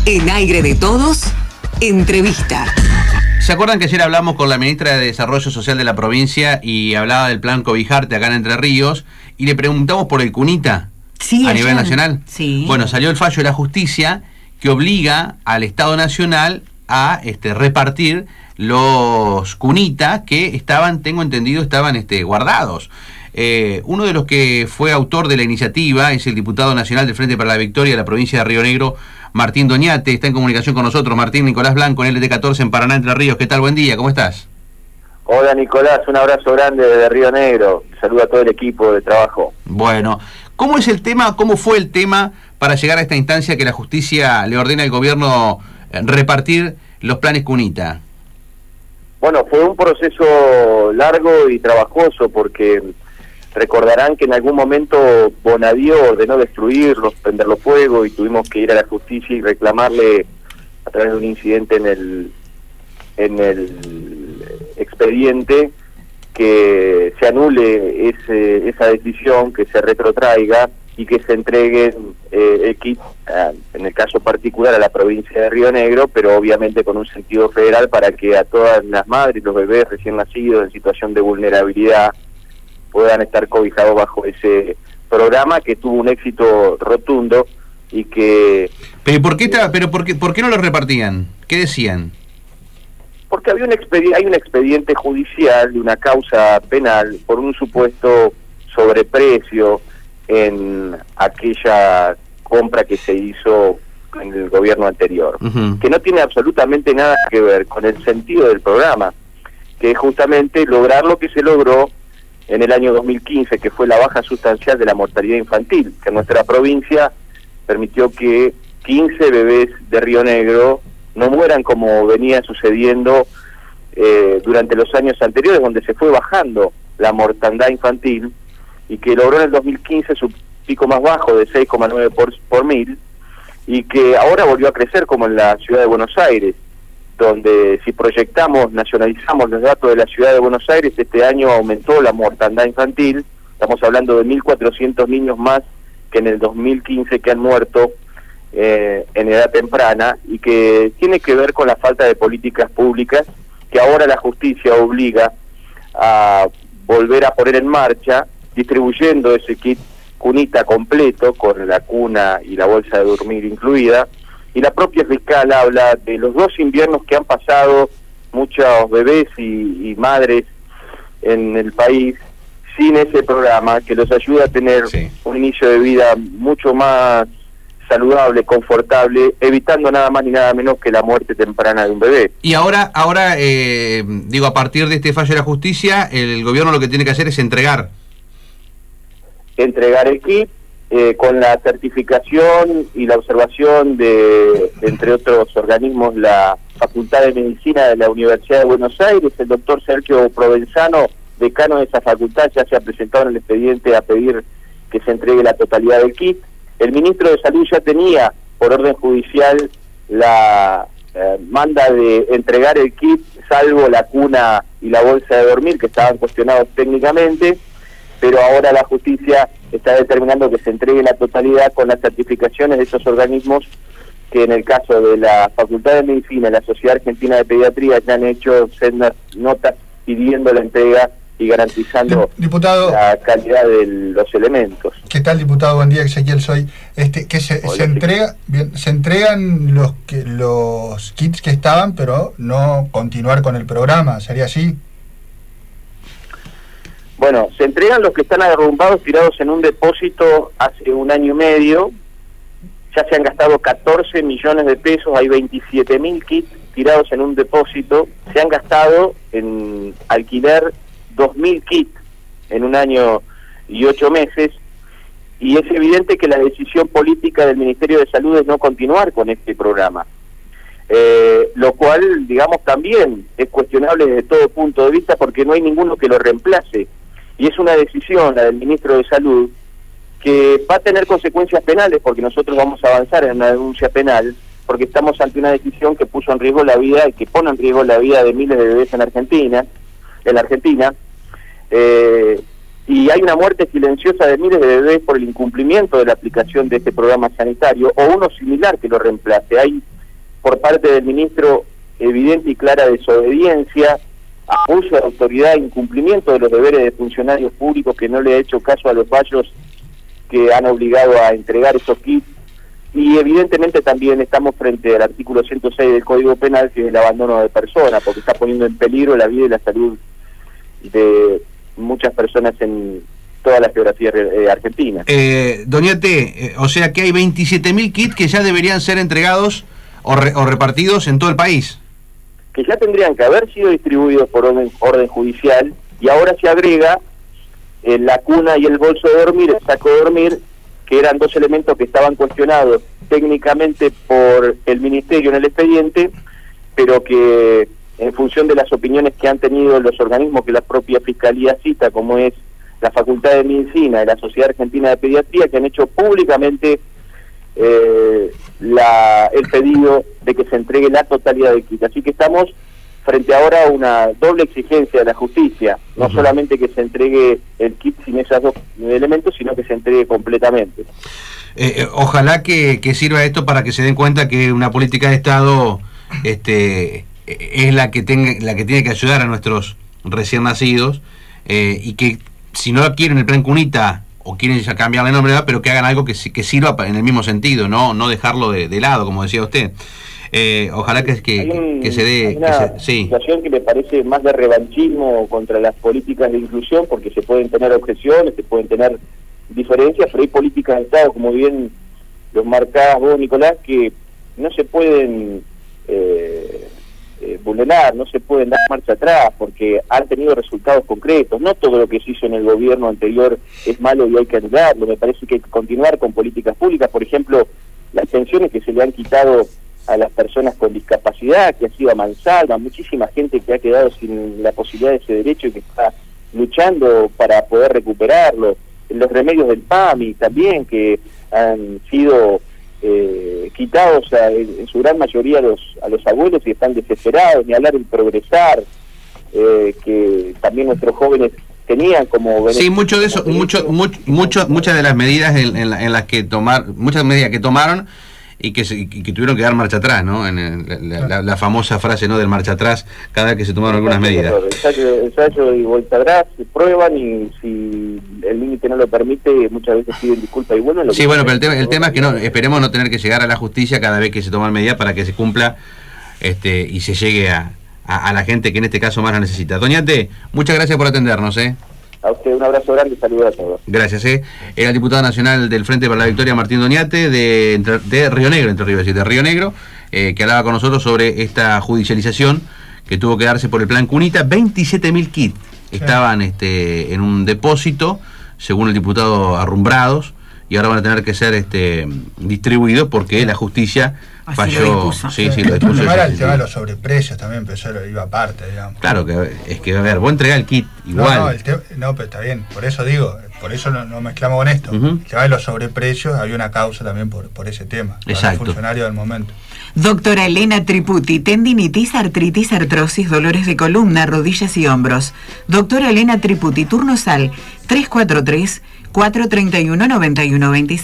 En Aire de Todos, entrevista. ¿Se acuerdan que ayer hablamos con la ministra de Desarrollo Social de la provincia y hablaba del plan Cobijarte acá en Entre Ríos y le preguntamos por el CUNITA a nivel nacional? Sí. Bueno, salió el fallo de la justicia que obliga al Estado Nacional a repartir los CUNITA que estaban, tengo entendido, estaban guardados. Uno de los que fue autor de la iniciativa es el diputado nacional del Frente para la Victoria de la provincia de Río Negro, Martín Doñate. Está en comunicación con nosotros. Martín, Nicolás Blanco, en LT14 en Paraná, Entre Ríos. ¿Qué tal? Buen día, ¿cómo estás? Hola Nicolás, un abrazo grande desde Río Negro. Saludo a todo el equipo de trabajo. Bueno, ¿cómo es el tema, cómo fue el tema para llegar a esta instancia que la justicia le ordena al gobierno repartir los planes CUNITA? Bueno, fue un proceso largo y trabajoso porque recordarán que en algún momento Bonadío ordenó destruirlos, prenderlos fuego y tuvimos que ir a la justicia y reclamarle a través de un incidente en el expediente que se anule esa decisión, que se retrotraiga y que se entregue el kit, en el caso particular a la provincia de Río Negro, pero obviamente con un sentido federal para que a todas las madres y los bebés recién nacidos en situación de vulnerabilidad puedan estar cobijados bajo ese programa que tuvo un éxito rotundo y que... ¿Pero por qué no lo repartían? ¿Qué decían? Porque había hay un expediente judicial de una causa penal por un supuesto sobreprecio en aquella compra que se hizo en el gobierno anterior, que no tiene absolutamente nada que ver con el sentido del programa, que es justamente lograr lo que se logró en el año 2015, que fue la baja sustancial de la mortalidad infantil, que en nuestra provincia permitió que 15 bebés de Río Negro no mueran como venía sucediendo durante los años anteriores, donde se fue bajando la mortandad infantil, y que logró en el 2015 su pico más bajo de 6,9 por mil, y que ahora volvió a crecer como en la ciudad de Buenos Aires, donde si proyectamos, nacionalizamos los datos de la ciudad de Buenos Aires, este año aumentó la mortandad infantil. Estamos hablando de 1.400 niños más que en el 2015 que han muerto en edad temprana, y que tiene que ver con la falta de políticas públicas que ahora la justicia obliga a volver a poner en marcha, distribuyendo ese kit CUNITA completo con la cuna y la bolsa de dormir incluida. Y la propia fiscal habla de los 2 inviernos que han pasado muchos bebés y madres en el país sin ese programa, que los ayuda a tener un inicio de vida mucho más saludable, confortable, evitando nada más ni nada menos que la muerte temprana de un bebé. Y ahora a partir de este fallo de la justicia, el gobierno lo que tiene que hacer es entregar el kit, con la certificación y la observación de, entre otros organismos, la Facultad de Medicina de la Universidad de Buenos Aires. El doctor Sergio Provenzano, decano de esa facultad, ya se ha presentado en el expediente a pedir que se entregue la totalidad del kit. El ministro de Salud ya tenía, por orden judicial, la manda de entregar el kit, salvo la cuna y la bolsa de dormir, que estaban cuestionados técnicamente, pero ahora la justicia está determinando que se entregue la totalidad con las certificaciones de esos organismos que en el caso de la Facultad de Medicina y la Sociedad Argentina de Pediatría ya han hecho notas pidiendo la entrega y garantizando diputado, la calidad de los elementos. ¿Qué tal, diputado? Buen día, Ezequiel soy. Que se entregan los kits que estaban, pero no continuar con el programa, ¿sería así? Bueno, se entregan los que están arrumbados, tirados en un depósito hace 1 año y medio. Ya se han gastado 14 millones de pesos, hay 27.000 kits tirados en un depósito. Se han gastado en alquiler 2.000 kits en 1 año y 8 meses. Y es evidente que la decisión política del Ministerio de Salud es no continuar con este programa. Lo cual, digamos, también es cuestionable desde todo punto de vista, porque no hay ninguno que lo reemplace. Y es una decisión, la del ministro de Salud, que va a tener consecuencias penales, porque nosotros vamos a avanzar en una denuncia penal, porque estamos ante una decisión que puso en riesgo la vida y que pone en riesgo la vida de miles de bebés en la Argentina, y hay una muerte silenciosa de miles de bebés por el incumplimiento de la aplicación de este programa sanitario, o uno similar que lo reemplace. Hay por parte del ministro evidente y clara desobediencia, abuso de autoridad, incumplimiento de los deberes de funcionarios públicos que no le ha hecho caso a los fallos que han obligado a entregar esos kits, y evidentemente también estamos frente al artículo 106 del Código Penal, que es el abandono de personas, porque está poniendo en peligro la vida y la salud de muchas personas en toda la geografía argentina. Doñate, o sea que hay 27.000 kits que ya deberían ser entregados o repartidos en todo el país. Que ya tendrían que haber sido distribuidos por orden judicial, y ahora se agrega la cuna y el bolso de dormir, el saco de dormir, que eran dos elementos que estaban cuestionados técnicamente por el Ministerio en el expediente, pero que en función de las opiniones que han tenido los organismos que la propia Fiscalía cita, como es la Facultad de Medicina y la Sociedad Argentina de Pediatría, que han hecho públicamente el pedido de que se entregue la totalidad del kit. Así que estamos frente ahora a una doble exigencia de la justicia, no solamente que se entregue el kit sin esos dos elementos, sino que se entregue completamente. Ojalá que sirva esto para que se den cuenta que una política de Estado es la que tiene que ayudar a nuestros recién nacidos, y que si no quieren el plan Cunita o quieren ya cambiarle el nombre, pero que hagan algo que sirva en el mismo sentido, no dejarlo de lado, como decía usted. Ojalá que se dé... Hay una situación que me parece más de revanchismo contra las políticas de inclusión, porque se pueden tener objeciones, se pueden tener diferencias, pero hay políticas de Estado, como bien los marcás vos, Nicolás, que no se pueden vulnerar, no se pueden dar marcha atrás, porque han tenido resultados concretos. No todo lo que se hizo en el gobierno anterior es malo y hay que anularlo. Me parece que hay que continuar con políticas públicas, por ejemplo, las pensiones que se le han quitado a las personas con discapacidad, que ha sido a mansalva, muchísima gente que ha quedado sin la posibilidad de ese derecho y que está luchando para poder recuperarlo. Los remedios del PAMI también, que han sido quitados en su gran mayoría a los abuelos y están desesperados, ni hablar del progresar, que también nuestros jóvenes tenían como... Sí, mucho de eso, muchas de las medidas en las que muchas medidas que tomaron y que tuvieron que dar marcha atrás, ¿no? La famosa frase, ¿no?, del marcha atrás cada vez que se tomaron algunas medidas. Ensayo y vuelta atrás, se prueban, y si el límite no lo permite, muchas veces piden disculpas y bueno... Sí, bueno, pero el tema es que esperemos no tener que llegar a la justicia cada vez que se toman medidas para que se cumpla y se llegue a la gente que en este caso más la necesita. Doñate, muchas gracias por atendernos, A usted un abrazo grande y saludos a todos. Gracias. Era el diputado nacional del Frente para la Victoria, Martín Doñate, de Río Negro, Entre Ríos, de Río Negro, que hablaba con nosotros sobre esta judicialización que tuvo que darse por el plan Cunita. 27.000 kits estaban en un depósito, según el diputado, arrumbrados, y ahora van a tener que ser distribuidos porque la justicia falló. Lo dispuso. Sí, lo dispuso. El tema de los sobreprecios también, pero eso iba aparte, digamos. Claro, es que, a ver, vos entregás el kit igual. No, pero está bien, por eso digo, por eso no mezclamos con esto. El tema de los sobreprecios, había una causa también por ese tema. Exacto. Por el funcionario del momento. Doctora Elena Triputi, tendinitis, artritis, artrosis, dolores de columna, rodillas y hombros. Doctora Elena Triputi, turno SAL 343-431-9126.